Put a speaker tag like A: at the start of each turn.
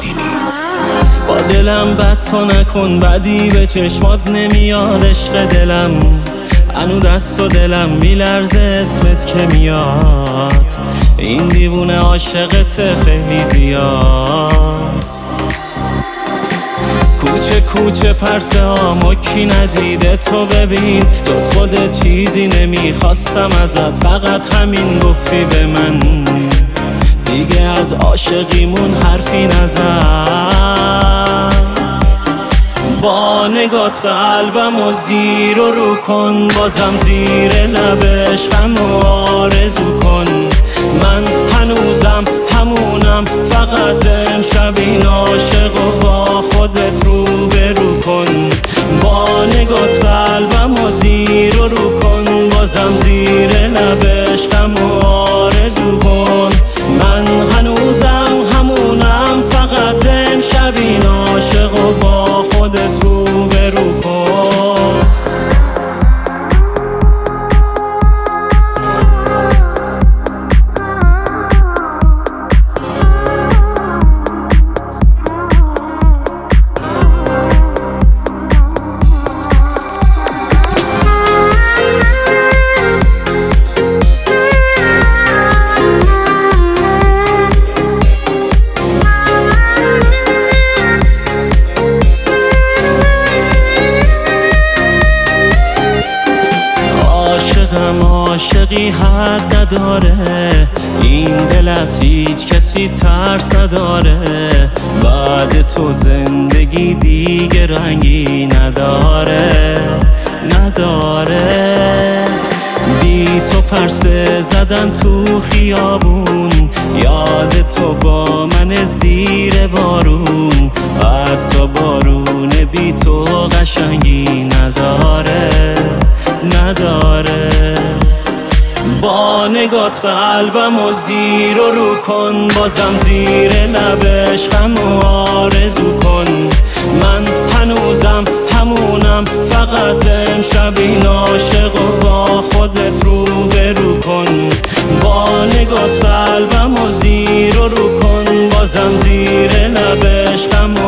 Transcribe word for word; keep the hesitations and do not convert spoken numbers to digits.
A: آبادینی.
B: با دلم بد تو نکن، بدی به چشمات نمیاد عشق دلم، هنو دست و دلم میلرزه اسمت که میاد، این دیوونه عاشقته خیلی زیاد. کوچه کوچه پرسه ها مکی ندیده تو ببین، جز خودت چیزی نمیخواستم ازت، فقط همین گفتی به من، دیگه از عاشقیمون حرفی نزن. با نگات قلبم و زیر و رو کن، بازم زیر لب عشقم و آرزو کن، من هنوزم همونم، فقط امشب این عاشق و با خودت رو به رو کن. با نگات قلبم و زیر و رو کن، بازم زیر لب عشقم و آرزو کن، من هنوزم همونم، فقط امشب این عاشق و با خودت رو به رو کن. عاشقی حد نداره، این دل از هیچ کسی ترس نداره، بعد تو زندگی دیگه رنگی نداره نداره. بی تو پرسه زدن تو خیابون، یاد تو با من زیر بارون، حتی بارون بی تو قشنگی نداره نداره. با نگات قلبم و زیر و رو کن، بازم زیر لب عشقم و آرزو کن، من هنوزم همونم، فقط امشب این عاشق و با خودت رو به رو کن. با نگات قلبم و زیر و رو کن، بازم زیر لب عشقم